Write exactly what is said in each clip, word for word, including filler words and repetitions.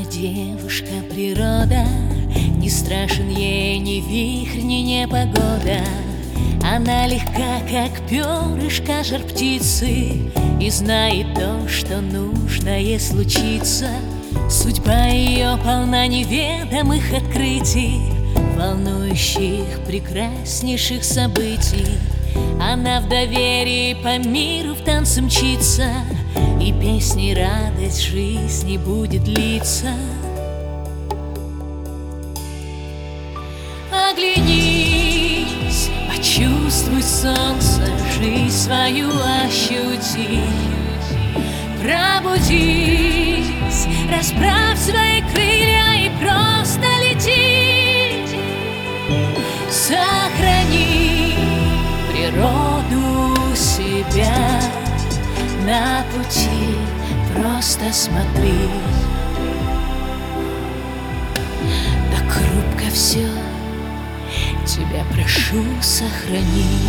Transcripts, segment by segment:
девушка природа, не страшен ей ни вихрь, ни непогода. Она легка, как перышко жар птицы, и знает то, что нужно ей случиться. Судьба ее полна неведомых открытий, волнующих, прекраснейших событий. Она в доверии по миру в танце мчится, и песней радость жизни будет литься. Оглянись, почувствуй солнце, жизнь свою ощути. Пробудись, расправь свои крылья и просто лети. Сохрани природу себя на пути, просто смотри. Так хрупко все, тебя прошу, сохрани.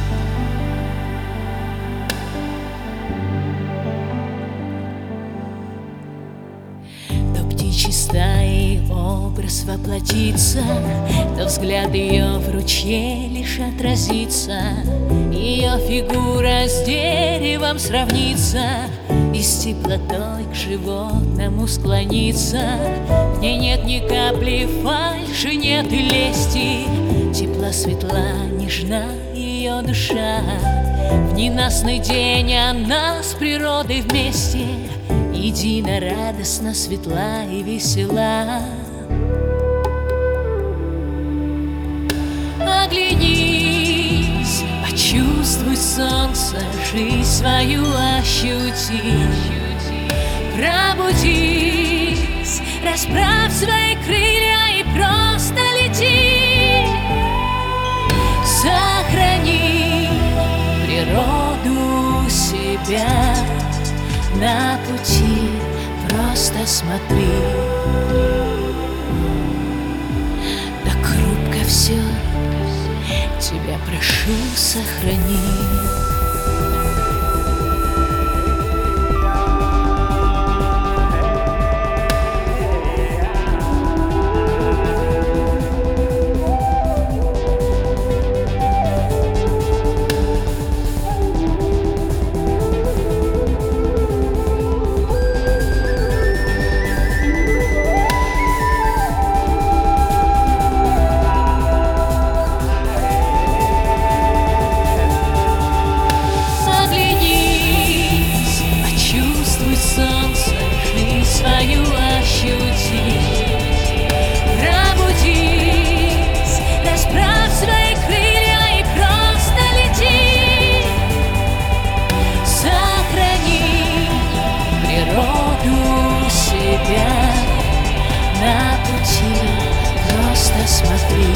То птичьей стаи образ воплотится, то взгляд ее в ручье лишь отразится. Ее фигура с деревом сравнится, и с теплотой к животному склонится. В ней нет ни капли фальши, нет и лести, тепла, светла, нежна ее душа. В ненастный день она с природой вместе, едино, радостно, светла и весела. Оглянись, почувствуй солнце, жизнь свою ощути. Пробудись, расправь свои крылья и просто лети. Сохрани природу себя на пути, просто смотри. Так хрупко все, тебя прошу, сохрани. Свою ощути. Пробудись, расправь свои крылья и просто лети. Сохрани природу себя на пути, просто смотри.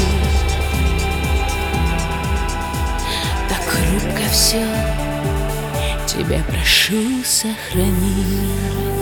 Так хрупко все, тебя прошу, сохрани.